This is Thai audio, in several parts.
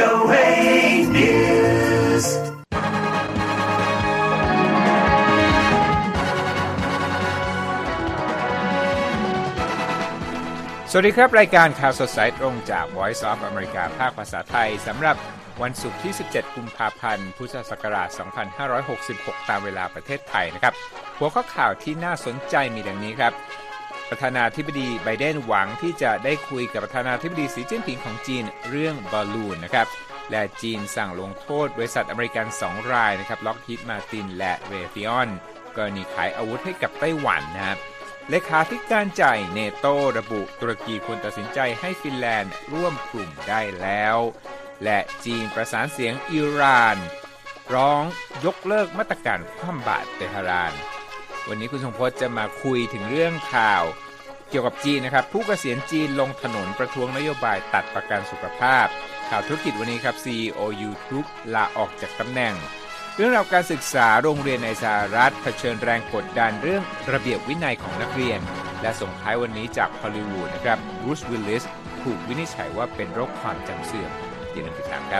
VOA News สวัสดีครับรายการข่าวสดสายตรงจาก Voice of America ภาคภาษาไทยสำหรับวันศุกร์ที่17กุมภาพันธ์พุทธศักราช2566ตามเวลาประเทศไทยนะครับหัวข้อข่าวที่น่าสนใจมีดังนี้ครับประธานาธิบดีไบเดนหวังที่จะได้คุยกับประธานาธิบดีสีจิ้นผิงของจีนเรื่องบอลลูนนะครับและจีนสั่งลงโทษบริษัทอเมริกัน2รายนะครับล็อกฮีดมาร์ตินและเรธิออนกรณีขายอาวุธให้กับไต้หวันนะครับเลขาธิการใหญ่เนโตระบุตุรกีควรตัดสินใจให้ฟินแลนด์ร่วมกลุ่มได้แล้วและจีนประสานเสียงอิหร่านร้องยกเลิกมาตรการคว่ำบาตรเตหะรานวันนี้คุณทรงพจน์จะมาคุยถึงเรื่องข่าวเกี่ยวกับจีนนะครับผู้เกษียณจีนลงถนนประท้วงนโยบายตัดประกันสุขภาพข่าวธุรกิจวันนี้ครับ CEO YouTube ลาออกจากตำแหน่งเรื่องราวการศึกษาโรงเรียนในสหรัฐเผชิญแรงกดดันเรื่องระเบียบวินัยของนักเรียนและส่งท้ายวันนี้จากฮอลลีวูดนะครับบรูซ วิลลิสถูกวินิจฉัยว่าเป็นโรคความจำเสื่อมอย่าลืมติดตามครับ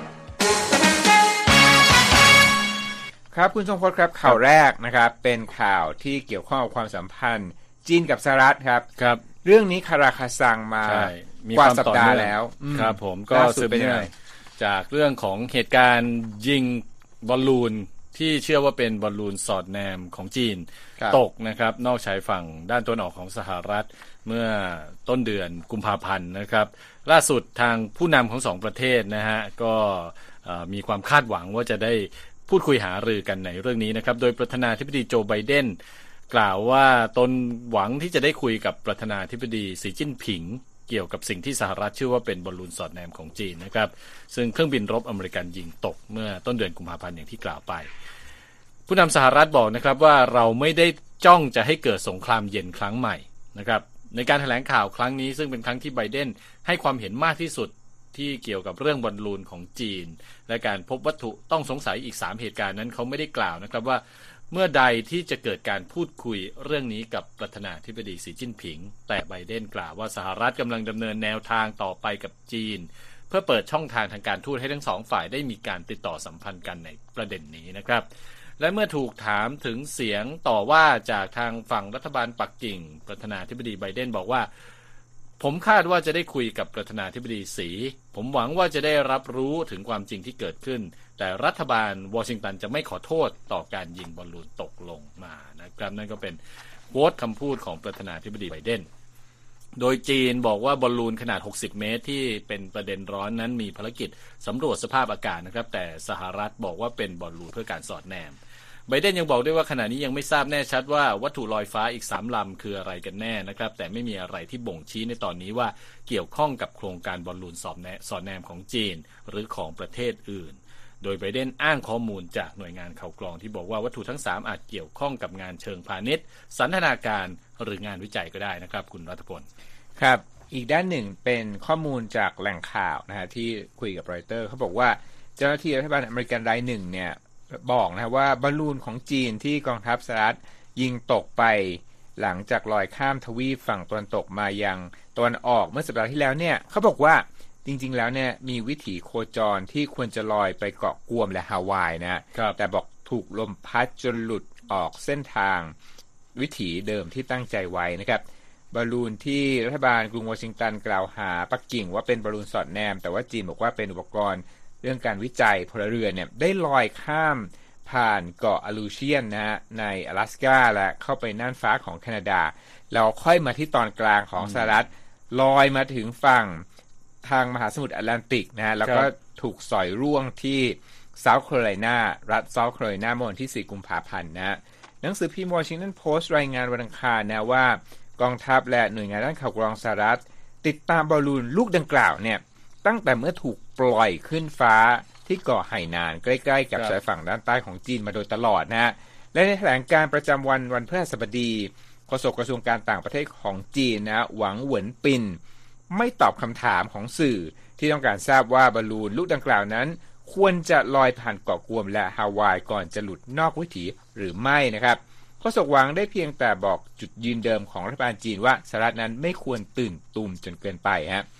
ครับคุณทรงพจน์ครับข่าวแรกนะครับเป็นข่าวที่เกี่ยวข้องกับความสัมพันธ์จีนกับสหรัฐครับครับเรื่องนี้คาราคาซังมากว่าสัปดาห์แล้วครับผมก็สืบเนื่องจากเรื่องของเหตุการณ์ยิงบอลลูนที่เชื่อว่าเป็นบอลลูนสอดแนมของจีนตกนะครับนอกชายฝั่งด้านตะวันออกของสหรัฐเมื่อต้นเดือนกุมภาพันธ์นะครับล่าสุดทางผู้นำของสองประเทศนะฮะก็มีความคาดหวังว่าจะได้พูดคุยหารือกันในเรื่องนี้นะครับโดยประธานาธิบดีโจไบเดนกล่าวว่าตนหวังที่จะได้คุยกับประธานาธิบดีสีจิ้นผิงเกี่ยวกับสิ่งที่สหรัฐเชื่อว่าเป็นบอลลูนสอดแนมของจีนนะครับซึ่งเครื่องบินรบอเมริกันยิงตกเมื่อต้นเดือนกุมภาพันธ์อย่างที่กล่าวไปผู้นำสหรัฐบอกนะครับว่าเราไม่ได้จ้องจะให้เกิดสงครามเย็นครั้งใหม่นะครับในการแถลงข่าวครั้งนี้ซึ่งเป็นครั้งที่ไบเดนให้ความเห็นมากที่สุดที่เกี่ยวกับเรื่องบอลลูนของจีนและการพบวัตถุต้องสงสัยอีก3เหตุการณ์นั้นเขาไม่ได้กล่าวนะครับว่าเมื่อใดที่จะเกิดการพูดคุยเรื่องนี้กับประธานาธิบดีสีจิ้นผิงแต่ไบเดนกล่าวว่าสหรัฐกำลังดำเนินแนวทางต่อไปกับจีนเพื่อเปิดช่องทางทางการทูตให้ทั้งสองฝ่ายได้มีการติดต่อสัมพันธ์กันในประเด็นนี้นะครับและเมื่อถูกถามถึงเสียงต่อว่าจากทางฝั่งรัฐบาลปักกิ่งประธานาธิบดีไบเดนบอกว่าผมคาดว่าจะได้คุยกับประธานาธิบดีสีผมหวังว่าจะได้รับรู้ถึงความจริงที่เกิดขึ้นแต่รัฐบาลวอชิงตันจะไม่ขอโทษต่อการยิงบอลลูนตกลงมานะครับนั่นก็เป็นโค้ดคำพูดของประธานาธิบดีไบเดนโดยจีนบอกว่าบอลลูนขนาด60เมตรที่เป็นประเด็นร้อนนั้นมีภารกิจสำรวจสภาพอากาศนะครับแต่สหรัฐบอกว่าเป็นบอลลูนเพื่อการสอดแนมไบเดนยังบอกด้วยว่าขณะนี้ยังไม่ทราบแน่ชัดว่าวัตถุลอยฟ้าอีก3ลำคืออะไรกันแน่นะครับแต่ไม่มีอะไรที่บ่งชี้ในตอนนี้ว่าเกี่ยวข้องกับโครงการบอลลูนสอดแนมของจีนหรือของประเทศอื่นโดยไบเดนอ้างข้อมูลจากหน่วยงานข่าวกรองที่บอกว่าวัตถุทั้ง3อาจเกี่ยวข้องกับงานเชิงพาณิชย์สันทนาการหรืองานวิจัยก็ได้นะครับคุณรัฐพลครับอีกด้านหนึ่งเป็นข้อมูลจากแหล่งข่าวนะฮะที่คุยกับรอยเตอร์เขาบอกว่าเจ้าหน้าที่รัฐบาลอเมริกันรายหนึ่งเนี่ยบอกนะว่าบอลลูนของจีนที่กองทัพสหรัฐยิงตกไปหลังจากลอยข้ามทวีปฝั่งตะวันตกมายังตะวันออกเมื่อสัปดาห์ที่แล้วเนี่ยเขาบอกว่าจริงๆแล้วเนี่ยมีวิถีโคจรที่ควรจะลอยไปเกาะกวมและฮาวายนะแต่บอกถูกลมพัดจนหลุดออกเส้นทางวิถีเดิมที่ตั้งใจไว้นะครับบอลลูนที่รัฐบาลกรุงวอชิงตันกล่าวหาปักกิ่งว่าเป็นบอลลูนสอดแนมแต่ว่าจีนบอกว่าเป็นอุปกรณ์เรื่องการวิจัยพลเรือนเนี่ยได้ลอยข้ามผ่านเกาะอลูเชียนนะฮะใน阿拉斯ก้าและเข้าไปน่านฟ้าของแคนาดาแล้วค่อยมาที่ตอนกลางของสหรัฐลอยมาถึงฝั่งทางมหาสมุทรแอตแลนติกนะฮะแล้วก็ถูกสอยร่วงที่เซาท์แคโรไลนารัฐเซาท์แคโรไลนาเมื่อวันที่4กุมภาพันธ์นะหนังสือพิมพ์ Washington Post รายงานวันอังคารนะว่ากองทัพและหน่วยงานด้านข่าวกรองสหรัฐติดตามบอลลูนลูกดังกล่าวเนี่ยตั้งแต่เมื่อถูกปล่อยขึ้นฟ้าที่เกาะไหหนานใกล้ๆกับชายฝั่งด้านใต้ของจีนมาโดยตลอดนะฮะและในแถลงการประจำวันพฤหัสบดีโฆษกกระทรวงการต่างประเทศของจีนนะหวังเหวินปินไม่ตอบคำถามของสื่อที่ต้องการทราบว่าบอลลูนลูกดังกล่าวนั้นควรจะลอยผ่านเกาะกวมและฮาวายก่อนจะหลุดนอกวิถีหรือไม่นะครับโฆษกหวังได้เพียงแต่บอกจุดยืนเดิมของรัฐบาลจีนว่าสหรัฐนั้นไม่ควรตื่นตูมจนเกินไปฮะ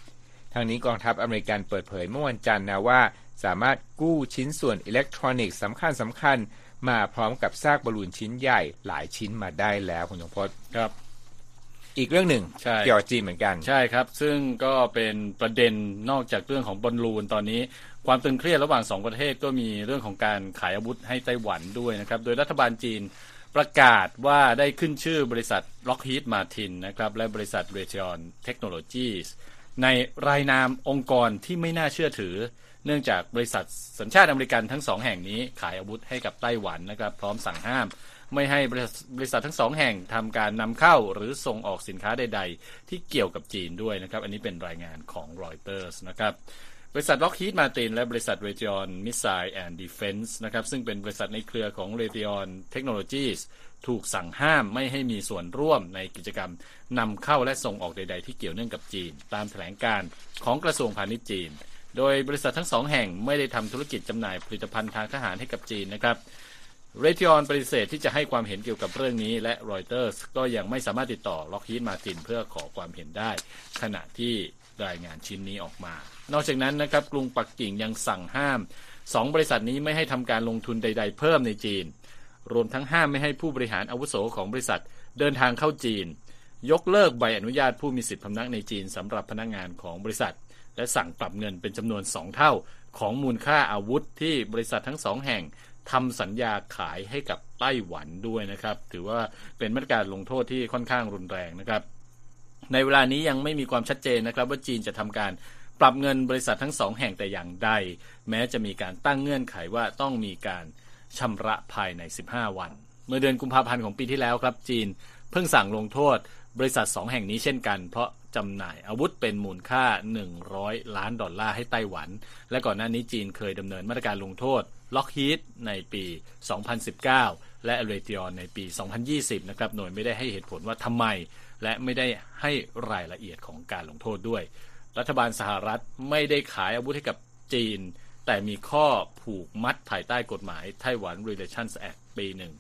ทางนี้กองทัพอเมริกันเปิดเผยเมื่อวันจันทร์นะว่าสามารถกู้ชิ้นส่วนอิเล็กทรอนิกส์สำคัญมาพร้อมกับซากบอลลูนชิ้นใหญ่หลายชิ้นมาได้แล้วคุณสมพศครับอีกเรื่องหนึ่งเกี่ยวกับจีนเหมือนกันใช่ครับซึ่งก็เป็นประเด็นนอกจากเรื่องของบอลลูนตอนนี้ความตึงเครียดระหว่าง2ประเทศก็มีเรื่องของการขายอาวุธให้ไต้หวันด้วยนะครับโดยรัฐบาลจีนประกาศว่าได้ขึ้นชื่อบริษัท Lockheed Martin นะครับและบริษัท Raytheon Technologies ในรายนามองค์กรที่ไม่น่าเชื่อถือเนื่องจากบริษัทสัญชาติอเมริกันทั้ง2แห่งนี้ขายอาวุธให้กับไต้หวันนะครับพร้อมสั่งห้ามไม่ให้บริษัททั้ง2แห่งทำการนำเข้าหรือส่งออกสินค้าใดๆที่เกี่ยวกับจีนด้วยนะครับอันนี้เป็นรายงานของ Reuters นะครับบริษัท Lockheed Martin และบริษัท Raytheon Missile and Defense นะครับซึ่งเป็นบริษัทในเครือของ Raytheon Technologies ถูกสั่งห้ามไม่ให้มีส่วนร่วมในกิจกรรมนำเข้าและส่งออกใดๆที่เกี่ยวเนื่องกับจีนตามแถลงการของกระทรวงพาณิชย์จีนโดยบริษัททั้ง2แห่งไม่ได้ทำธุรกิจจำหน่ายผลิตภัณฑ์ทางทหารให้กับจีนนะครับ Raytheon ปฏิเสธที่จะให้ความเห็นเกี่ยวกับเรื่องนี้และ Reuters ก็ยังไม่สามารถติดต่อ Lockheed Martin เพื่อขอความเห็นได้ขณะที่รายงานชิ้นนี้ออกมานอกจากนั้นนะครับกรุงปักกิ่งยังสั่งห้าม2บริษัทนี้ไม่ให้ทำการลงทุนใดๆเพิ่มในจีนรวมทั้งห้ามไม่ให้ผู้บริหารอาวุโสของบริษัทเดินทางเข้าจีนยกเลิกใบอนุญาตผู้มีสิทธิพำนักในจีนสำหรับพนักงานของบริษัทและสั่งปรับเงินเป็นจำนวน2เท่าของมูลค่าอาวุธที่บริษัททั้ง2แห่งทำสัญญาขายให้กับไต้หวันด้วยนะครับถือว่าเป็นมาตรการลงโทษที่ค่อนข้างรุนแรงนะครับในเวลานี้ยังไม่มีความชัดเจนนะครับว่าจีนจะทำการปรับเงินบริษัททั้ง2แห่งแต่อย่างใดแม้จะมีการตั้งเงื่อนไขว่าต้องมีการชำระภายใน15วันเมื่อเดือนกุมภาพันธ์ของปีที่แล้วครับจีนเพิ่งสั่งลงโทษบริษัท2แห่งนี้เช่นกันเพราะจำหน่ายอาวุธเป็นมูลค่า$100 ล้านให้ไต้หวันและก่อนหน้านี้จีนเคยดำเนินมาตรการลงโทษ Lockheed ในปี 2019 และ Raytheon ในปี 2020 นะครับโดยไม่ได้ให้เหตุผลว่าทำไมและไม่ได้ให้รายละเอียดของการลงโทษด้วยรัฐบาลสหรัฐไม่ได้ขายอาวุธให้กับจีนแต่มีข้อผูกมัดภายใต้กฎหมาย Taiwan Relations Act ปี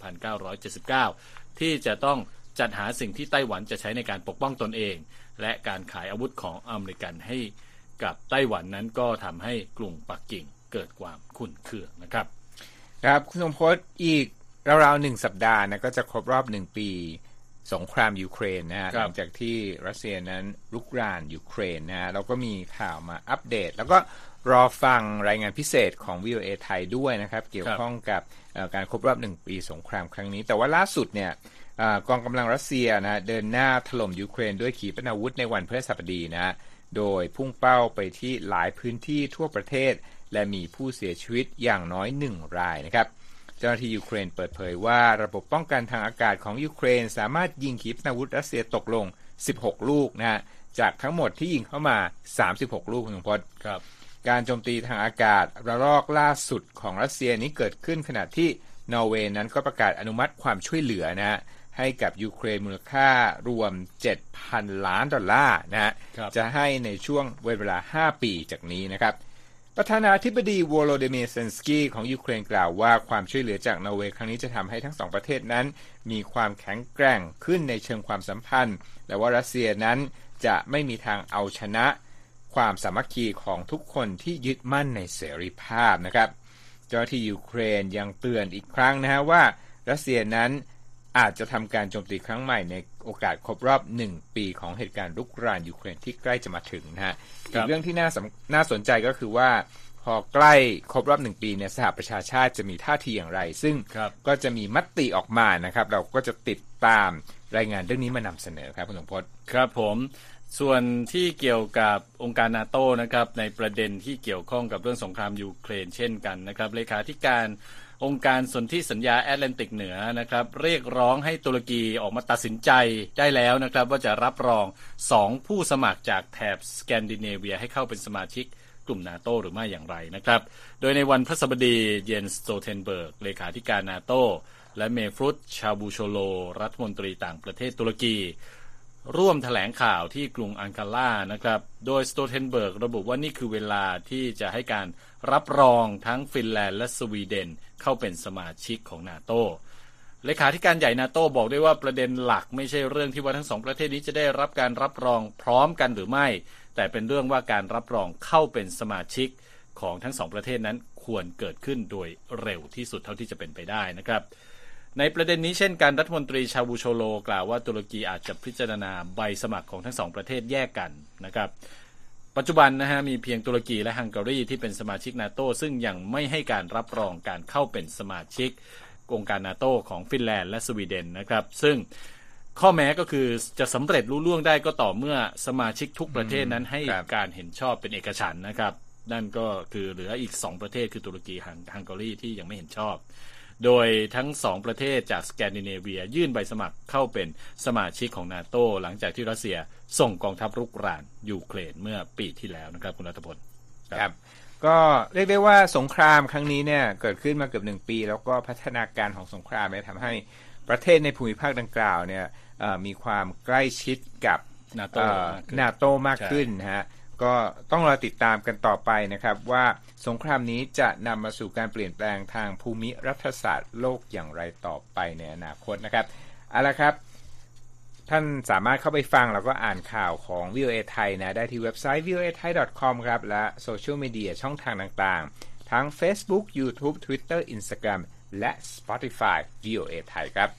1979 ที่จะต้องจัดหาสิ่งที่ไต้หวันจะใช้ในการปกป้องตนเองและการขายอาวุธของอเมริกันให้กับไต้หวันนั้นก็ทำให้กรุงปักกิ่งเกิดความขุ่นเคืองนะครับครับคุณสมพศอีกราวๆ1สัปดาห์นะก็จะครบรอบ1ปีสงครามยูเครนนะฮะหลังจากที่รัสเซียนั้นรุกรานยูเครนนะฮะเราก็มีข่าวมาอัปเดตแล้วก็รอฟังรายงานพิเศษของ VOA ไทยด้วยนะครับเกี่ยวข้องกับการครบรอบ1ปีสงครามครั้งนี้แต่ว่าล่าสุดเนี่ยกองกำลังรัสเซียนะเดินหน้าถล่มยูเครนด้วยขีปนาวุธในวันพฤหัสบดีนะโดยพุ่งเป้าไปที่หลายพื้นที่ทั่วประเทศและมีผู้เสียชีวิตอย่างน้อย1รายนะครับเจ้าหน้าที่ยูเครนเปิดเผยว่าระบบป้องกันทางอากาศของยูเครนสามารถยิงขีปนาวุธรัสเซียตกลง16ลูกนะฮะจากทั้งหมดที่ยิงเข้ามา36ลูกคุณพจน์ครับการโจมตีทางอากาศระลอกล่าสุดของรัสเซียนี้เกิดขึ้นขณะที่นอร์เวย์นั้นก็ประกาศอนุมัติความช่วยเหลือนะฮะให้กับยูเครนมูลค่ารวม $7,000 ล้านนะฮะจะให้ในช่วงเวลา5ปีจากนี้นะครับประธานาธิบดีโวโลดิเมียร์เซนสกี้ของยูเครนกล่าวว่าความช่วยเหลือจากนอร์เวย์ครั้งนี้จะทำให้ทั้ง2ประเทศนั้นมีความแข็งแกร่งขึ้นในเชิงความสัมพันธ์และว่ารัสเซียนั้นจะไม่มีทางเอาชนะความสามัคคีของทุกคนที่ยึดมั่นในเสรีภาพนะครับเจ้าหน้าที่ยูเครนยังเตือนอีกครั้งนะฮะว่ารัสเซียนั้นอาจจะทำการโจมตีครั้งใหม่ในโอกาสครบรอบ1ปีของเหตุการณ์รุกรานยูเครนที่ใกล้จะมาถึงนะฮะอีกเรื่องที่น่าสนใจก็คือว่าพอใกล้ครบรอบ1ปีเนี่ยสหประชาชาติจะมีท่าทีอย่างไรซึ่งก็จะมีมติออกมานะครับเราก็จะติดตามรายงานเรื่องนี้มานำเสนอครับคุณสมพศครับผมส่วนที่เกี่ยวกับองค์การ NATO นะครับในประเด็นที่เกี่ยวข้องกับเรื่องสงครามยูเครนเช่นกันนะครับเลขาธิการองค์การสนธิสัญญาแอตแลนติกเหนือนะครับเรียกร้องให้ตุรกีออกมาตัดสินใจได้แล้วนะครับว่าจะรับรอง2ผู้สมัครจากแถบสแกนดิเนเวียให้เข้าเป็นสมาชิกกลุ่ม NATO หรือไม่อย่างไรนะครับโดยในวันพฤหัสบดีเยนสโตเทนเบิร์กเลขาธิการ NATO และเมฟรุตชาบูโชโลรัฐมนตรีต่างประเทศตุรกีร่วมแถลงข่าวที่กรุงอังการานะครับโดยสโตเทนเบิร์กระบุว่านี่คือเวลาที่จะให้การรับรองทั้งฟินแลนด์และสวีเดนเข้าเป็นสมาชิกของ NATO เลขาธิการใหญ่ NATO บอกด้วยว่าประเด็นหลักไม่ใช่เรื่องที่ว่าทั้ง2ประเทศนี้จะได้รับการรับรองพร้อมกันหรือไม่แต่เป็นเรื่องว่าการรับรองเข้าเป็นสมาชิกของทั้ง2ประเทศนั้นควรเกิดขึ้นโดยเร็วที่สุดเท่าที่จะเป็นไปได้นะครับในประเด็นนี้เช่นกันรัฐมนตรีชาวูโชโลกล่าวว่าตุรกีอาจจะพิจารณาใบสมัครของทั้ง2ประเทศแยกกันนะครับปัจจุบันนะฮะมีเพียงตุรกีและฮังการีที่เป็นสมาชิก NATO ซึ่งยังไม่ให้การรับรองการเข้าเป็นสมาชิกองค์การ NATO ของฟินแลนด์และสวีเดนนะครับซึ่งข้อแม้ก็คือจะสำเร็จลุล่วงได้ก็ต่อเมื่อสมาชิกทุกประเทศนั้นให้การเห็นชอบเป็นเอกฉันท์นะครับนั่นก็คือเหลืออีก2ประเทศคือตุรกีฮังการีที่ยังไม่เห็นชอบโดยทั้ง2ประเทศจากสแกนดิเนเวียยื่นใบสมัครเข้าเป็นสมาชิกของ NATO หลังจากที่รัสเซียส่งกองทัพรุกรานยูเครนเมื่อปีที่แล้วนะครับคุณรัฐพลครับก็เรียกได้ว่าสงครามครั้งนี้เนี่ยเกิดขึ้นมาเกือบ1ปีแล้วก็พัฒนาการของสงครามเนี่ยทำให้ประเทศในภูมิภาคดังกล่าวเนี่ยมีความใกล้ชิดกับ NATO มากขึ้นนะฮะก็ต้องรอติดตามกันต่อไปนะครับว่าสงครามนี้จะนำมาสู่การเปลี่ยนแปลงทางภูมิรัฐศาสตร์โลกอย่างไรต่อไปในอนาคตนะครับเอาละครับท่านสามารถเข้าไปฟังแล้วก็อ่านข่าวของ VOA ไทยนะได้ที่เว็บไซต์ voathai.com ครับและโซเชียลมีเดียช่องทางต่างๆทั้ง Facebook YouTube Twitter Instagram และ Spotify VOA ไทยครับ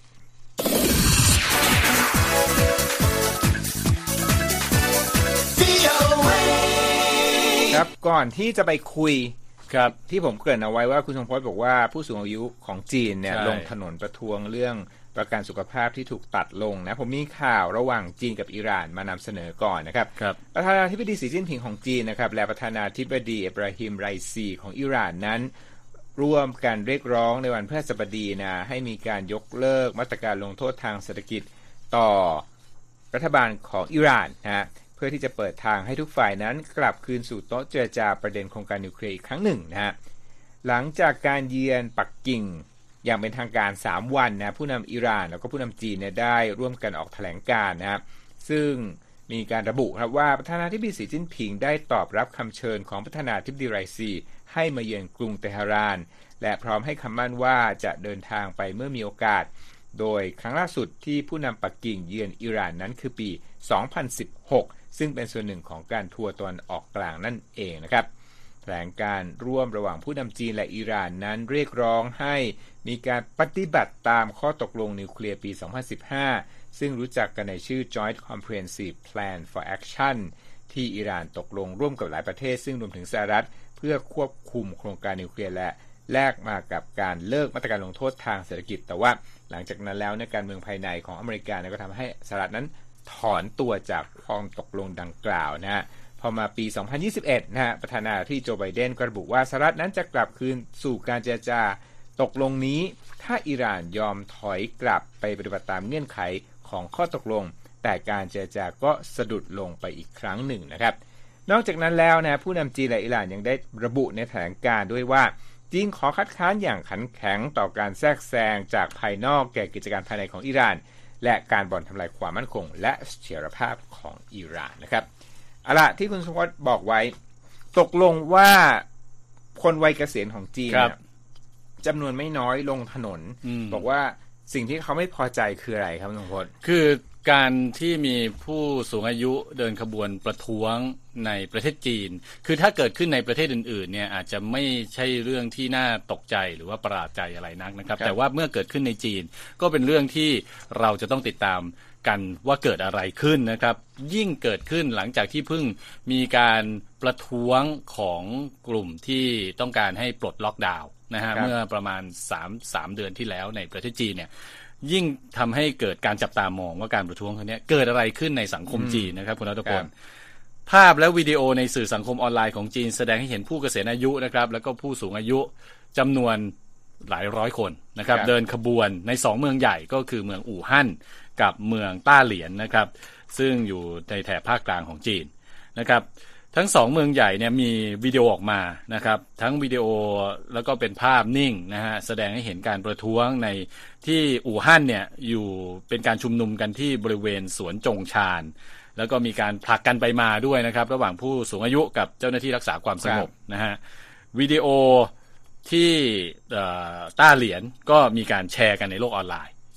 ครับก่อนที่จะไปคุยครับที่ผมเกริ่นเอาไว้ว่าคุณทรงพจน์บอกว่าผู้สูงอายุของจีนเนี่ยลงถนนประท้วงเรื่องประกันสุขภาพที่ถูกตัดลงนะผมมีข่าวระหว่างจีนกับอิหร่านมานำเสนอก่อนนะครับประธานาธิบดีสีจิ้นผิงของจีนนะครับและประธานาธิบดีอิบราฮิมไรซีของอิหร่านนั้นร่วมกันเรียกร้องในวันพฤหัสบดีนะให้มีการยกเลิกมาตรการลงโทษทางเศรษฐกิจต่อรัฐบาลของอิหร่านนะเพื่อที่จะเปิดทางให้ทุกฝ่ายนั้นกลับคืนสู่โต๊ะเจรจาประเด็นโครงการนิวเคลียร์อีกครั้งหนึ่งนะฮะหลังจากการเยือนปักกิ่งอย่างเป็นทางการ3วันนะผู้นำอิหร่านแล้วก็ผู้นำจีนเนี่ยได้ร่วมกันออกแถลงการณ์นะครับซึ่งมีการระบุครับว่าประธานาธิบดีสีจิ้นผิงได้ตอบรับคำเชิญของประธานาธิบดีไรซีให้มาเยือนกรุงเตหะรานและพร้อมให้คำมั่นว่าจะเดินทางไปเมื่อมีโอกาสโดยครั้งล่าสุดที่ผู้นำปักกิ่งเยือนอิหร่านนั้นคือปี2016ซึ่งเป็นส่วนหนึ่งของการทัวร์ตะวันออกกลางนั่นเองนะครับแถลงการร่วมระหว่างผู้นำจีนและอิหร่านนั้นเรียกร้องให้มีการปฏิบัติตามข้อตกลงนิวเคลียร์ปี2015ซึ่งรู้จักกันในชื่อ Joint Comprehensive Plan for Action ที่อิหร่านตกลงร่วมกับหลายประเทศซึ่งรวมถึงสหรัฐเพื่อควบคุมโครงการนิวเคลียร์และแลกมากับการเลิกมาตรการลงโทษทางเศรษฐกิจแต่ว่าหลังจากนั้นแล้วในการเมืองภายในของอเมริกาก็ทำให้สหรัฐนั้นถอนตัวจากความตกลงดังกล่าวนะฮะพอมาปี2021นะฮะประธานาธิบดีโจไบเดนก็ระบุว่าสหรัฐนั้นจะกลับคืนสู่การเจรจาตกลงนี้ถ้าอิหร่านยอมถอยกลับไปปฏิบัติตามเงื่อนไขของข้อตกลงแต่การเจรจาก็สะดุดลงไปอีกครั้งหนึ่งนะครับนอกจากนั้นแล้วนะผู้นำจีนและอิหร่านยังได้ระบุในแถลงการณ์ด้วยว่าจีนขอคัดค้านอย่างขันแข็งต่อการแทรกแซงจากภายนอกแก่กิจการภายในของอิหร่านและการบ่อนทำลายความมั่นคงและเสถียรภาพของอิหร่านนะครับเอาล่ะที่คุณสมบัติบอกไว้ตกลงว่าคนวัยเกษียณของจีนจำนวนไม่น้อยลงถนนบอกว่าสิ่งที่เขาไม่พอใจคืออะไรครับคุณสมบัติคือการที่มีผู้สูงอายุเดินขบวนประท้วงในประเทศจีนคือถ้าเกิดขึ้นในประเทศอื่นๆเนี่ยอาจจะไม่ใช่เรื่องที่น่าตกใจหรือว่าประหลาดใจอะไรนักนะครับแต่ว่าเมื่อเกิดขึ้นในจีนก็เป็นเรื่องที่เราจะต้องติดตามกันว่าเกิดอะไรขึ้นนะครับยิ่งเกิดขึ้นหลังจากที่เพิ่งมีการประท้วงของกลุ่มที่ต้องการให้ปลดล็อกดาวน์นะฮะเมื่อประมาณ3เดือนที่แล้วในประเทศจีนเนี่ยยิ่งทำให้เกิดการจับตามองว่าการประท้วงครั้งนี้เกิดอะไรขึ้นในสังคมจีนนะครับคุณรัตพลภาพและวิดีโอในสื่อสังคมออนไลน์ของจีนแสดงให้เห็นผู้เกษียณอายุนะครับแล้วก็ผู้สูงอายุจำนวนหลายร้อยคนนะครับเดินขบวนใน2เมืองใหญ่ก็คือเมืองอู่ฮั่นกับเมืองต้าเหลียนนะครับซึ่งอยู่ในแถบภาคกลางของจีนนะครับทั้ง2เมืองใหญ่เนี่ยมีวิดีโอออกมานะครับทั้งวิดีโอแล้วก็เป็นภาพนิ่งนะฮะแสดงให้เห็นการประท้วงในที่อู่ฮั่นเนี่ยอยู่เป็นการชุมนุมกันที่บริเวณสวนจงชานแล้วก็มีการผลักกันไปมาด้วยนะครับระหว่างผู้สูงอายุกับเจ้าหน้าที่รักษาความสงบนะฮะวิดีโอที่ต้าเหลียนก็มีการแชร์กันในโลกออนไลน์แช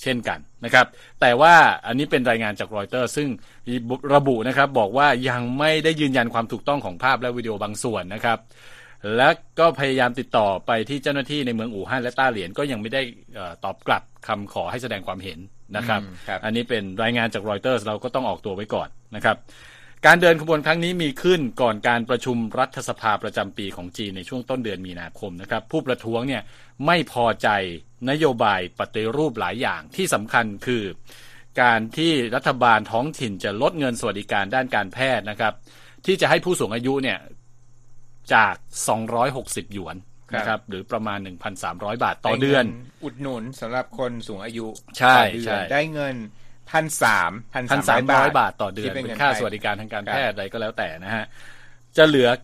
เช่นกันนะครับแต่ว่าอันนี้เป็นรายงานจากรอยเตอร์ซึ่งระบุนะครับบอกว่ายังไม่ได้ยืนยันความถูกต้องของภาพและวิดีโอบางส่วนนะครับและก็พยายามติดต่อไปที่เจ้าหน้าที่ในเมืองอู่ฮั่นและต้าเหลียนก็ยังไม่ได้ตอบกลับคำขอให้แสดงความเห็นนะครับอันนี้เป็นรายงานจากรอยเตอร์เราก็ต้องออกตัวไว้ก่อนนะครับการเดินขบวนครั้งนี้มีขึ้นก่อนการประชุมรัฐสภาประจำปีของจีนในช่วงต้นเดือนมีนาคมนะครับผู้ประท้วงเนี่ยไม่พอใจนโยบายปฏิรูปหลายอย่างที่สำคัญคือการที่รัฐบาลท้องถิ่นจะลดเงินสวัสดิการด้านการแพทย์นะครับที่จะให้ผู้สูงอายุเนี่ยจาก260หยวนนะครับหรือประมาณ 1,300 บาทต่อเดือนอุดหนุนสำหรับคนสูงอายุใช่ได้เงิน 1,300 บาทต่อเดือนเป็นค่าสวัสดิการทางการแพทย์อะไรก็แล้วแต่นะฮะจะเหลือ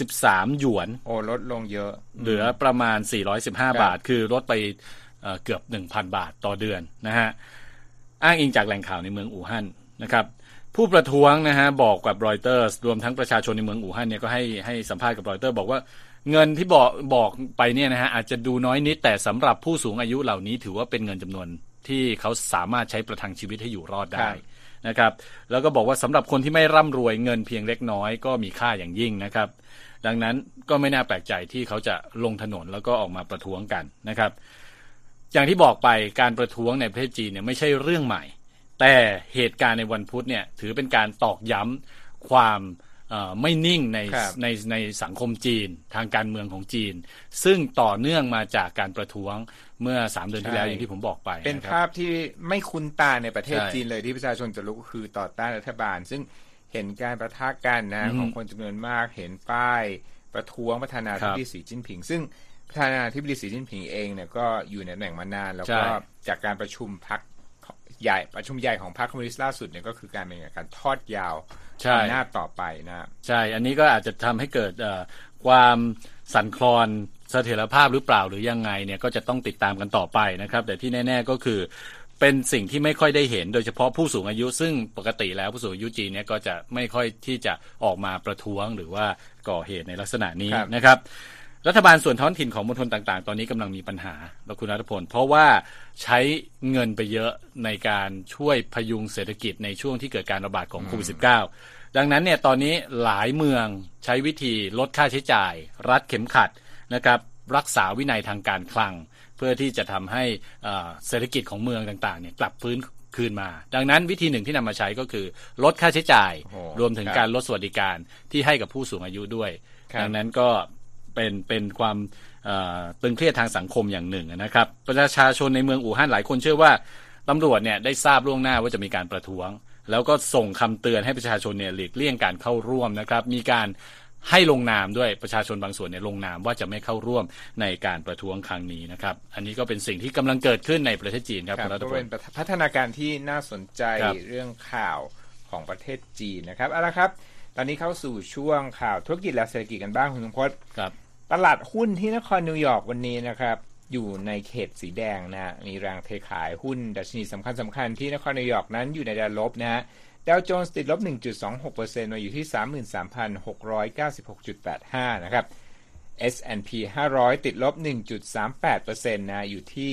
83หยวนโอ้ลดลงเยอะเหลือประมาณ415บาทคือลดไปเกือบ 1,000 บาทต่อเดือนนะฮะอ้างอิงจากแหล่งข่าวในเมืองอู่ฮั่นนะครับผู้ประท้วงนะฮะบอกกับรอยเตอร์รวมทั้งประชาชนในเมืองอู่ฮั่นเนี่ยก็ให้สัมภาษณ์กับรอยเตอร์บอกว่าเงินที่บอกไปเนี่ยนะฮะอาจจะดูน้อยนิดแต่สำหรับผู้สูงอายุเหล่านี้ถือว่าเป็นเงินจำนวนที่เขาสามารถใช้ประทังชีวิตให้อยู่รอดได้นะครับแล้วก็บอกว่าสำหรับคนที่ไม่ร่ำรวยเงินเพียงเล็กน้อยก็มีค่าอย่างยิ่งนะครับดังนั้นก็ไม่น่าแปลกใจที่เขาจะลงถนนแล้วก็ออกมาประท้วงกันนะครับอย่างที่บอกไปการประท้วงในประเทศจีนเนี่ยไม่ใช่เรื่องใหม่แต่เหตุการณ์ในวันพุธเนี่ยถือเป็นการตอกย้ำความไม่นิ่งในสังคมจีนทางการเมืองของจีนซึ่งต่อเนื่องมาจากการประท้วงเมื่อ3เดือนที่แล้วอย่างที่ผมบอกไปเป็นภาพที่ไม่คุ้นตาในประเทศจีนเลยที่ประชาชนจะลุกคือต่อต้านรัฐบาลซึ่งเห็นการประทะกันนะของคนจำนวนมากเห็นป้ายประท้วงประธานาธิบดีสีจิ้นผิงซึ่งประธานาธิบดีสีจิ้นผิงเองเนี่ยก็อยู่ในตำแหน่งมานานแล้วก็จากการประชุมพรรคใหญ่ของพรรคคอมมิวนิสต์ล่าสุดเนี่ยก็คือการเป็นการทอดยาวอำนาจต่อไปนะใช่อันนี้ก็อาจจะทำให้เกิดความสั่นคลอนเสถียรภาพหรือเปล่าหรือยังไงเนี่ยก็จะต้องติดตามกันต่อไปนะครับแต่ที่แน่ๆก็คือเป็นสิ่งที่ไม่ค่อยได้เห็นโดยเฉพาะผู้สูงอายุซึ่งปกติแล้วผู้สูงอายุจีนเนี่ยก็จะไม่ค่อยที่จะออกมาประท้วงหรือว่าก่อเหตุในลักษณะนี้นะครับรัฐบาลส่วนท้องถิ่นของมณฑลต่างๆตอนนี้กำลังมีปัญหาแล้วคุณณัฐพลเพราะว่าใช้เงินไปเยอะในการช่วยพยุงเศรษฐกิจในช่วงที่เกิดการระบาดของโควิด -19 ดังนั้นเนี่ยตอนนี้หลายเมืองใช้วิธีลดค่าใช้จ่ายรัดเข็มขัดนะครับรักษาวินัยทางการคลังเพื่อที่จะทำให้เศรษฐกิจของเมืองต่างๆเนี่ยกลับฟื้นคืนมาดังนั้นวิธีหนึ่งที่นำมาใช้ก็คือลดค่าใช้จ่ายรวมถึงการลดสวัสดิการที่ให้กับผู้สูงอายุด้วยดังนั้นก็เป็นความตึงเครียดทางสังคมอย่างหนึ่งนะครับประชาชนในเมืองอู่ฮั่นหลายคนเชื่อว่าตำรวจเนี่ยได้ทราบล่วงหน้าว่าจะมีการประท้วงแล้วก็ส่งคำเตือนให้ประชาชนเนี่ยหลีกเลี่ยงการเข้าร่วมนะครับมีการให้ลงนามด้วยประชาชนบางส่วนเนี่ยลงนามว่าจะไม่เข้าร่วมในการประท้วงครั้งนี้นะครับอันนี้ก็เป็นสิ่งที่กำลังเกิดขึ้นในประเทศจีนครับก็เป็นพัฒนาการที่น่าสนใจเรื่องข่าวของประเทศจีนนะครับเอาละครับตอนนี้เข้าสู่ช่วงข่าวธุรกิจและเศรษฐกิจกันบ้างคุณสมพศตลาดหุ้นที่นครนิวยอร์กวันนี้นะครับอยู่ในเขตสีแดงนะมีแรงเทขายหุ้นดัชนีสำคัญที่นครนิวยอร์กนั้นอยู่ในแดนลบนะฮะดาวโจนส์ติดลบ 1.26% มาอยู่ที่ 33,696.85 นะครับ S&P 500 ติดลบ 1.38% นะอยู่ที่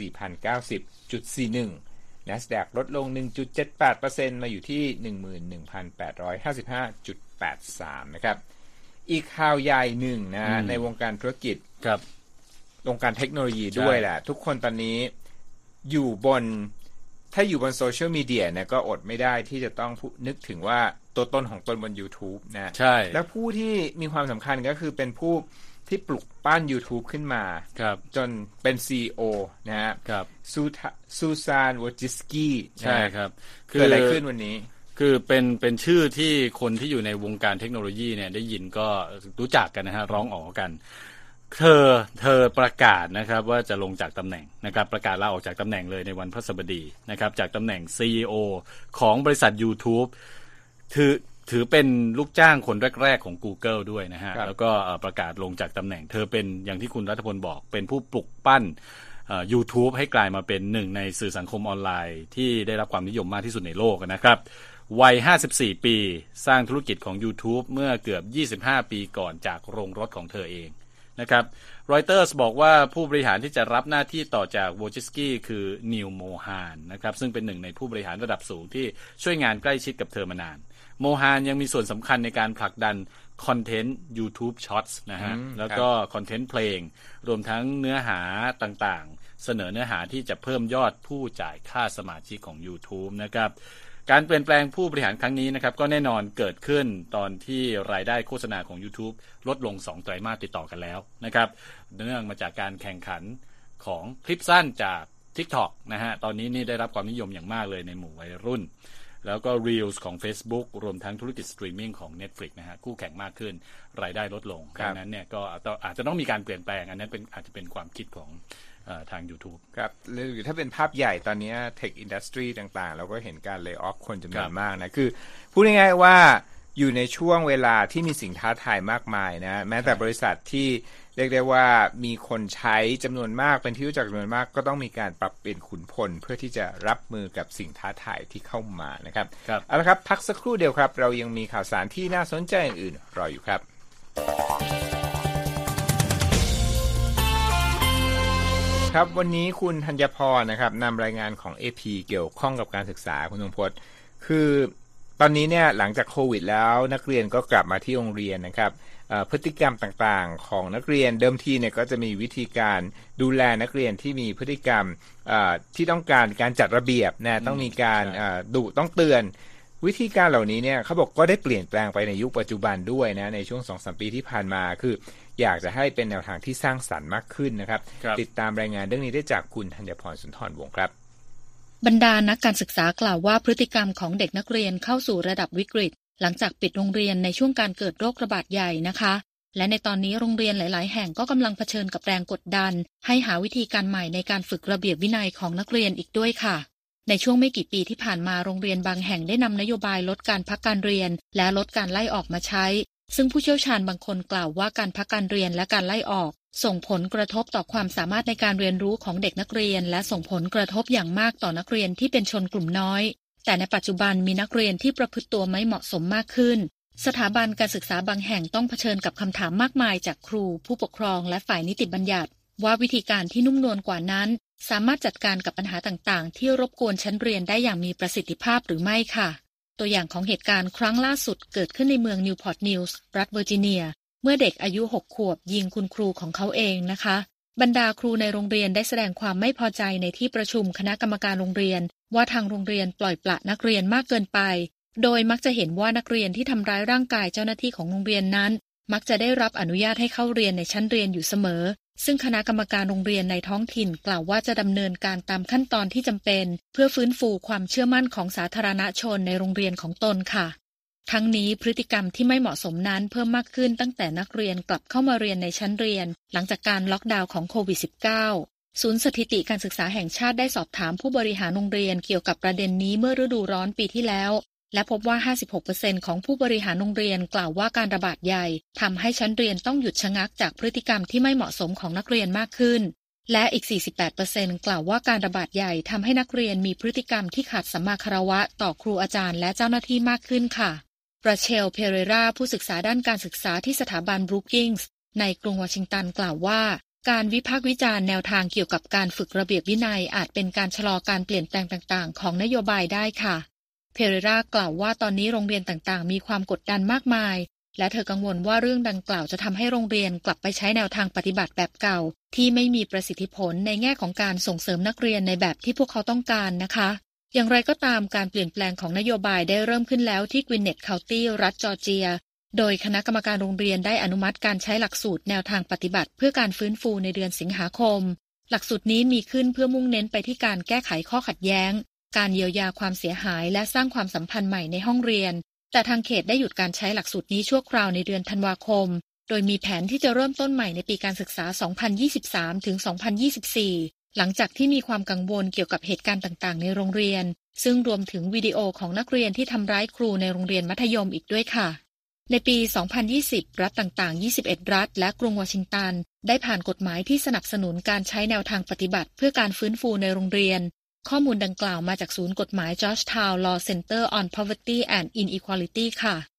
4,090.41 NASDAQ ลดลง 1.78% มาอยู่ที่ 11,855.83 นะครับอีกข่าวใหญ่หนึ่งนะในวงการธุรกิจครับวงการเทคโนโลยีด้วยแหละทุกคนตอนนี้อยู่บนโซเชียลมีเดียเนี่ยก็อดไม่ได้ที่จะต้องนึกถึงว่าตัวตนของตนบน YouTube นะใช่และผู้ที่มีความสำคัญก็คือเป็นผู้ที่ปลุกปั้น YouTube ขึ้นมาจนเป็น CEO นะฮะซูซานวอจิสกี้ใช่ครับเกิดอะไรขึ้นวันนี้คือเป็นชื่อที่คนที่อยู่ในวงการเทคโนโลยีเนี่ยได้ยินก็รู้จักกันนะฮะร้องอ๋อกันเธอประกาศนะครับว่าจะลงจากตำแหน่งนะครับประกาศลาออกจากตำแหน่งเลยในวันพฤหัสบดีนะครับจากตำแหน่ง CEO ของบริษัท YouTube ถือเป็นลูกจ้างคนแรกๆของ Google ด้วยนะฮะแล้วก็ประกาศลงจากตำแหน่งเธอเป็นอย่างที่คุณรัฐพลบอกเป็นผู้ปลุกปั้นYouTube ให้กลายมาเป็นหนึ่งในสื่อสังคมออนไลน์ที่ได้รับความนิยมมากที่สุดในโลกนะครับวัย54ปีสร้างธุรกิจของ YouTube เมื่อเกือบ25ปีก่อนจากโรงรถของเธอเองนะครับรอยเตอร์สบอกว่าผู้บริหารที่จะรับหน้าที่ต่อจากโวจิสกี้คือนิวโมฮานนะครับซึ่งเป็นหนึ่งในผู้บริหารระดับสูงที่ช่วยงานใกล้ชิดกับเธอมานานโมฮานยังมีส่วนสำคัญในการผลักดันคอนเทนต์ YouTube Shorts นะฮะแล้วก็คอนเทนต์เพลงรวมทั้งเนื้อหาต่างๆเสนอเนื้อหาที่จะเพิ่มยอดผู้จ่ายค่าสมาชิกของ YouTube นะครับการเปลี่ยนแปลงผู้บริหารครั้งนี้นะครับก็แน่นอนเกิดขึ้นตอนที่รายได้โฆษณาของ YouTube ลดลง2ไตรมาสติดต่อกันแล้วนะครับเนื่องมาจากการแข่งขันของคลิปสั้นจาก TikTok นะฮะตอนนี้นี่ได้รับความนิยมอย่างมากเลยในหมู่วัยรุ่นแล้วก็ Reels ของ Facebook รวมทั้งธุรกิจสตรีมมิ่งของ Netflix นะฮะคู่แข่งมากขึ้นรายได้ลดลงดังนั้นเนี่ยก็อาจจะต้องมีการเปลี่ยนแปลงอันนั้นอาจจะเป็นความคิดของทาง YouTube ครับหรือถ้าเป็นภาพใหญ่ตอนนี้ Tech Industry ต่างๆเราก็เห็นการ lay off คนจำนวนมากนะคือพูดง่ายๆว่าอยู่ในช่วงเวลาที่มีสิ่งท้าทายมากมายนะแม้แต่บริษัทที่เรียกได้ว่ามีคนใช้จำนวนมากเป็นที่รู้จักจำนวนมากก็ต้องมีการปรับเปลี่ยนขุนพลเพื่อที่จะรับมือกับสิ่งท้าทายที่เข้ามานะครับเอาละครับพักสักครู่เดียวครับเรายังมีข่าวสารที่น่าสนใจอื่นๆรออยู่ครับครับวันนี้คุณธัญพรนะครับนำรายงานของ AP เกี่ยวข้องกับการศึกษาคุณทรงพจน์คือตอนนี้เนี่ยหลังจากโควิดแล้วนักเรียนก็กลับมาที่โรงเรียนนะครับพฤติกรรมต่างๆของนักเรียนเดิมทีเนี่ยก็จะมีวิธีการดูแลนักเรียนที่มีพฤติกรรมที่ต้องการจัดระเบียบนะต้องมีการดุต้องเตือนวิธีการเหล่านี้เนี่ยเขาบอกก็ได้เปลี่ยนแปลงไปในยุคปัจจุบันด้วยนะในช่วง 2-3 ปีที่ผ่านมาคืออยากจะให้เป็นแนวทางที่สร้างสรรค์มากขึ้นนะครับติดตามรายงานเรื่องนี้ได้จากคุณธัญพรสุนทรวงศ์ครับบรรดานักการศึกษากล่าวว่าพฤติกรรมของเด็กนักเรียนเข้าสู่ระดับวิกฤตหลังจากปิดโรงเรียนในช่วงการเกิดโรคระบาดใหญ่นะคะและในตอนนี้โรงเรียนหลายๆแห่งก็กำลังเผชิญกับแรงกดดันให้หาวิธีการใหม่ในการฝึกระเบียบวินัยของนักเรียนอีกด้วยค่ะในช่วงไม่กี่ปีที่ผ่านมาโรงเรียนบางแห่งได้นำนโยบายลดการพักการเรียนและลดการไล่ออกมาใช้ซึ่งผู้เชี่ยวชาญบางคนกล่าวว่าการพักการเรียนและการไล่ออกส่งผลกระทบต่อความสามารถในการเรียนรู้ของเด็กนักเรียนและส่งผลกระทบอย่างมากต่อนักเรียนที่เป็นชนกลุ่มน้อยแต่ในปัจจุบันมีนักเรียนที่ประพฤติตัวไม่เหมาะสมมากขึ้นสถาบันการศึกษาบางแห่งต้องเผชิญกับคำถามมากมายจากครูผู้ปกครองและฝ่ายนิติบัญญัติว่าวิธีการที่นุ่มนวลกว่านั้นสามารถจัดการกับปัญหาต่างๆที่รบกวนชั้นเรียนได้อย่างมีประสิทธิภาพหรือไม่ค่ะตัวอย่างของเหตุการณ์ครั้งล่าสุดเกิดขึ้นในเมืองนิวพอร์ตนิวส์รัฐเวอร์จิเนียเมื่อเด็กอายุ6 ขวบยิงคุณครูของเขาเองนะคะบรรดาครูในโรงเรียนได้แสดงความไม่พอใจในที่ประชุมคณะกรรมการโรงเรียนว่าทางโรงเรียนปล่อยปละนักเรียนมากเกินไปโดยมักจะเห็นว่านักเรียนที่ทำร้ายร่างกายเจ้าหน้าที่ของโรงเรียนนั้นมักจะได้รับอนุญาตให้เข้าเรียนในชั้นเรียนอยู่เสมอซึ่งคณะกรรมการโรงเรียนในท้องถิ่นกล่าวว่าจะดำเนินการตามขั้นตอนที่จำเป็นเพื่อฟื้นฟูความเชื่อมั่นของสาธารณชนในโรงเรียนของตนค่ะทั้งนี้พฤติกรรมที่ไม่เหมาะสมนั้นเพิ่มมากขึ้นตั้งแต่นักเรียนกลับเข้ามาเรียนในชั้นเรียนหลังจากการล็อกดาวน์ของโควิด -19 ศูนย์สถิติการศึกษาแห่งชาติได้สอบถามผู้บริหารโรงเรียนเกี่ยวกับประเด็นนี้เมื่อฤดูร้อนปีที่แล้วและพบว่า 56% ของผู้บริหารโรงเรียนกล่าวว่าการระบาดใหญ่ทำให้ชั้นเรียนต้องหยุดชะงักจากพฤติกรรมที่ไม่เหมาะสมของนักเรียนมากขึ้นและอีก 48% กล่าวว่าการระบาดใหญ่ทำให้นักเรียนมีพฤติกรรมที่ขาดสัมมาคารวะต่อครูอาจารย์และเจ้าหน้าที่มากขึ้นค่ะราเชล เพเรราผู้ศึกษาด้านการศึกษาที่สถาบันบรูกิงส์ในกรุงวอชิงตันกล่าวว่าการวิพากษ์วิจารณ์แนวทางเกี่ยวกับการฝึกระเบียบวินัยอาจเป็นการชะลอการเปลี่ยนแปลงต่างๆของนโยบายได้ค่ะเพเรรากล่าวว่าตอนนี้โรงเรียนต่างๆมีความกดดันมากมายและเธอกังวลว่าเรื่องดังกล่าวจะทำให้โรงเรียนกลับไปใช้แนวทางปฏิบัติแบบเก่าที่ไม่มีประสิทธิผลในแง่ของการส่งเสริมนักเรียนในแบบที่พวกเขาต้องการนะคะอย่างไรก็ตามการเปลี่ยนแปลงของนโยบายได้เริ่มขึ้นแล้วที่กวินเนต เคานตี้ รัฐจอร์เจียโดยคณะกรรมการโรงเรียนได้อนุมัติการใช้หลักสูตรแนวทางปฏิบัติเพื่อการฟื้นฟูในเดือนสิงหาคมหลักสูตรนี้มีขึ้นเพื่อมุ่งเน้นไปที่การแก้ไขข้อขัดแย้งการเยียวยาความเสียหายและสร้างความสัมพันธ์ใหม่ในห้องเรียนแต่ทางเขตได้หยุดการใช้หลักสูตรนี้ชั่วคราวในเดือนธันวาคมโดยมีแผนที่จะเริ่มต้นใหม่ในปีการศึกษา 2023 ถึง 2024 หลังจากที่มีความกังวลเกี่ยวกับเหตุการณ์ต่างๆในโรงเรียนซึ่งรวมถึงวิดีโอของนักเรียนที่ทำร้ายครูในโรงเรียนมัธยมอีกด้วยค่ะในปี 2020 รัฐต่างๆ 21 รัฐและกรุงวอชิงตันได้ผ่านกฎหมายที่สนับสนุนการใช้แนวทางปฏิบัติเพื่อการฟื้นฟูในโรงเรียนข้อมูลดังกล่าวมาจากศูนย์กฎหมาย Georgetown Law Center on Poverty and Inequality ค่ะ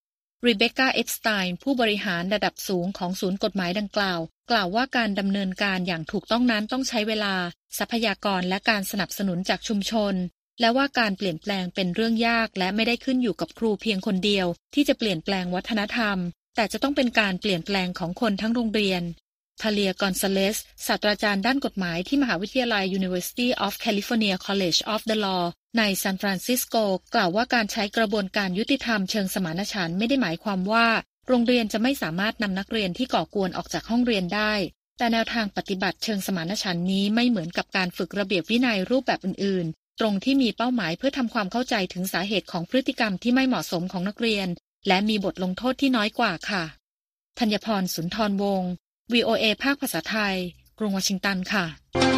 รีเบคก้า เอปสไตน์ผู้บริหารระดับสูงของศูนย์กฎหมายดังกล่าวว่าการดำเนินการอย่างถูกต้องนั้นต้องใช้เวลาทรัพยากรและการสนับสนุนจากชุมชนและว่าการเปลี่ยนแปลงเป็นเรื่องยากและไม่ได้ขึ้นอยู่กับครูเพียงคนเดียวที่จะเปลี่ยนแปลงวัฒนธรรมแต่จะต้องเป็นการเปลี่ยนแปลงของคนทั้งโรงเรียนทาเลีย กอนซาเลส ศาสตราจารย์ด้านกฎหมายที่มหาวิทยาลัย University of California College of the Law ในซานฟรานซิสโกกล่าวว่าการใช้กระบวนการยุติธรรมเชิงสมานฉันท์ไม่ได้หมายความว่าโรงเรียนจะไม่สามารถนำนักเรียนที่ก่อกวนออกจากห้องเรียนได้แต่แนวทางปฏิบัติเชิงสมานฉันท์นี้ไม่เหมือนกับการฝึกระเบียบวินัยรูปแบบอื่นๆตรงที่มีเป้าหมายเพื่อทำความเข้าใจถึงสาเหตุของพฤติกรรมที่ไม่เหมาะสมของนักเรียนและมีบทลงโทษที่น้อยกว่าค่ะธัญพร สุนทรวงศ์ VOA ภาคภาษาไทยกรุงวอชิงตันค่ะ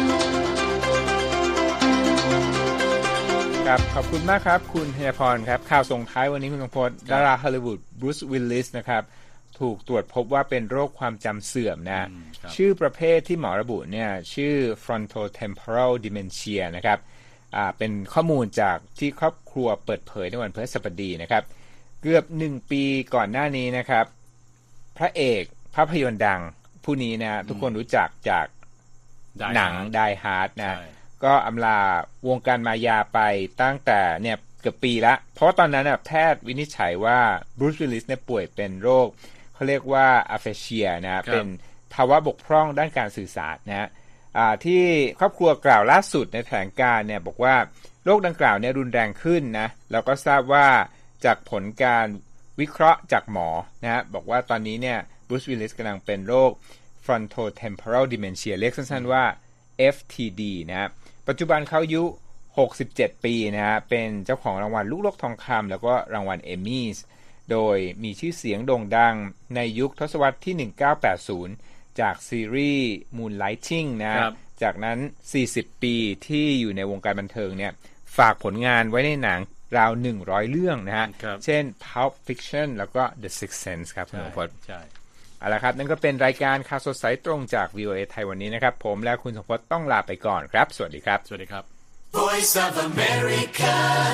ครับขอบคุณมากครับคุณธัญพรครับข่าวส่งท้ายวันนี้คุณสมพจน์ดาราฮอลลีวูดบรูซ วิลลิสนะครับถูกตรวจพบว่าเป็นโรคความจำเสื่อมนะชื่อประเภทที่หมอระบุเนี่ยชื่อ frontotemporal dementia นะครับเป็นข้อมูลจากที่ครอบครัวเปิดเผยในวันพฤหัสบดีนะครับเกือบ1ปีก่อนหน้านี้นะครับพระเอกภาพยนตร์ดังผู้นี้นะทุกคนรู้จักจากหนัง Die Hard นะก็อำลาวงการมายาไปตั้งแต่เนี่ยเกือบปีละเพราะตอนนั้นนะแพทย์วินิจฉัยว่าบรูซ วิลลิสเนี่ยป่วยเป็นโรคเขาเรียกว่าอะเฟเชียนะเป็นภาวะบกพร่องด้านการสื่อสารนะที่ครอบครัวกล่าวล่าสุดในแถลงการณ์เนี่ยบอกว่าโรคดังกล่าวเนี่ยรุนแรงขึ้นนะแล้วก็ทราบว่าจากผลการวิเคราะห์จากหมอนะบอกว่าตอนนี้เนี่ยบรูซ วิลลิสกำลังเป็นโรค frontotemporal dementia เรียกสั้นๆว่า FTD นะปัจจุบันเขาอายุ67ปีนะฮะเป็นเจ้าของรางวัลลูกโลกทองคำแล้วก็รางวัลเอมมี่โดยมีชื่อเสียงโด่งดังในยุคทศวรรษที่1980จากซีรีส์ Moonlighting นะจากนั้น40ปีที่อยู่ในวงการบันเทิงเนี่ยฝากผลงานไว้ในหนังราว100เรื่องนะฮะเช่น Pulp Fiction แล้วก็ The Sixth Sense ครับคุณพจน์ใช่เอาละครับนั่นก็เป็นรายการข่าวสดสายตรงจาก VOA ไทยวันนี้นะครับผมและคุณสมพจน์ต้องลาไปก่อนครับสวัสดีครับสวัสดีครับ Voice of America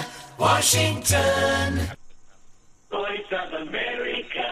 Washington Voice of America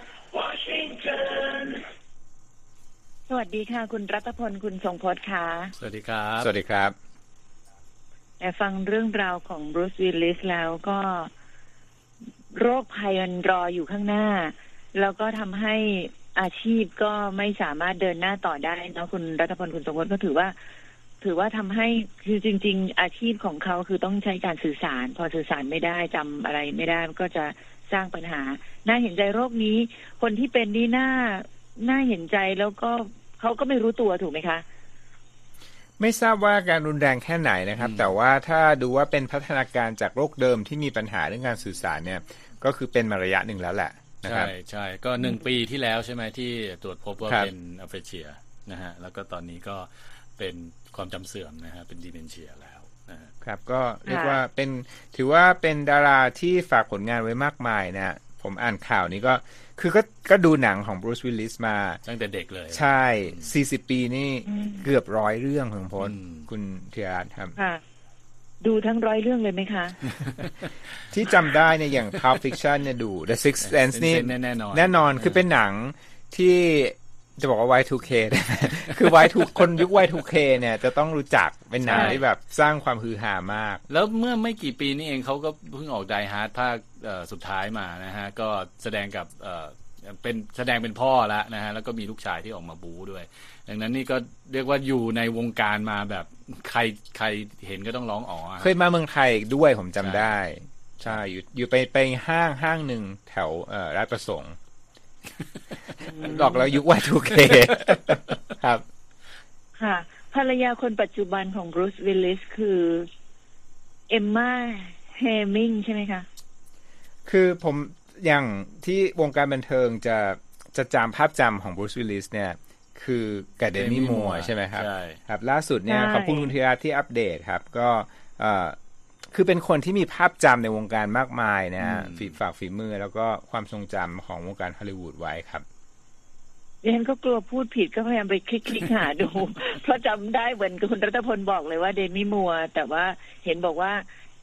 Washington สวัสดีค่ะคุณรัตพลคุณทรงพจน์ค่ะสวัสดีครับสวัสดีครับแต่ฟังเรื่องราวของบรูซ วิลลิสแล้วก็โรคภัยมันรออยู่ข้างหน้าแล้วก็ทำให้อาชีพก็ไม่สามารถเดินหน้าต่อได้เนาะคุณรัตพลคุณทรงพจน์ก็ถือว่าทำให้คือจริงๆอาชีพของเขาคือต้องใช้การสื่อสารพอสื่อสารไม่ได้จำอะไรไม่ได้ก็จะสร้างปัญหาน่าเห็นใจโรคนี้คนที่เป็นนี่น่าเห็นใจแล้วก็เขาก็ไม่รู้ตัวถูกไหมคะไม่ทราบว่าการรุนแรงแค่ไหนนะครับแต่ว่าถ้าดูว่าเป็นพัฒนาการจากโรคเดิมที่มีปัญหาเรื่องการสื่อสารเนี่ยก็คือเป็นมาระยะหนึ่งแล้วแหละนะครับใช่ก็1ปีที่แล้วใช่ไหมที่ตรวจพบว่าเป็นอะเฟเชียนะฮะแล้วก็ตอนนี้ก็เป็นความจำเสื่อมนะฮะเป็นดิเมนเชียแล้วนะครับก็เรียกว่าเป็นถือว่าเป็นดาราที่ฝากผลงานไว้มากมายนะผมอ่านข่าวนี้ก็คือก็ดูหนังของบรูซ วิลลิสมาตั้งแต่เด็กเลยใช่40ปีนี่เกือบ100เรื่องของพจน์คุณเทียร์ครับดูทั้ง100เรื่องเลยไหมคะที่จำได้เนี่ยอย่าง Pulp Fiction เนี่ยดู The Sixth Sense นี่แน่นอนคือเป็นหนังที่จะบอกว่า Y2K คือ Y2 คนยุค Y2K เนี่ยจะต้องรู้จักเป็นหนังที่แบบสร้างความฮือฮามากแล้วเมื่อไม่กี่ปีนี้เองเขาก็เพิ่งออก Die Hard ภาคสุดท้ายมานะฮะก็แสดงกับเป็นแสดงเป็นพ่อแล้วนะฮะแล้วก็มีลูกชายที่ออกมาบู๊ด้วยดังนั้นนี่ก็เรียกว่าอยู่ในวงการมาแบบใครเห็นก็ต้องร้องอ๋อเคยมาเมืองไทยด้วยผมจำได้ใช่อยู่ไปห้างหนึ่งแถวราชประสงค์บอกแล้วยุค Y2K ครับค่ะภรรยาคนปัจจุบันของบรูซ วิลลิสคือเอมม่า เฮมิงใช่ไหมคะคือผมอย่างที่วงการบันเทิงจะจำภาพจำของบรูซ วิลลิสเนี่ยคือกับเดมี่ มัวร์ใช่ไหมครับครับล่าสุดเนี่ยขอบคุณคุณธีระที่อัปเดตครับก็คือเป็นคนที่มีภาพจำในวงการมากมายนะฝีมือแล้วก็ความทรงจำของวงการฮอลลีวูดไว้ครับดิฉันก็กลัวพูดผิดก็พยายามไปคลิกหาดู เพราะจำได้เหมือนคุณรัตพลบอกเลยว่าเดมี่ มัวร์แต่ว่าเห็นบอกว่าเอ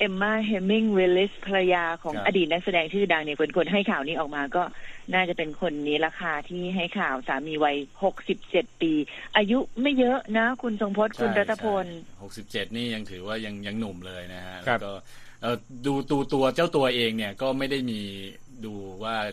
มม่าเฮมิงวิลลิสภรรยาของอดีตนักแสดงชื่อดังเนี่ยคนให้ข่าวนี้ออกมาก็น่าจะเป็นคนนี้ราคาที่ให้ข่าวสามีวัย67 ปีอายุไม่เยอะนะคุณทรงพจน์คุณรัตพล 67นี่ยังถือว่ายังหนุ่มเลยนะฮะแล้วก็ดูตัวเจ้าตัวเองเนี่ยก็ไม่ได้มีดูว่า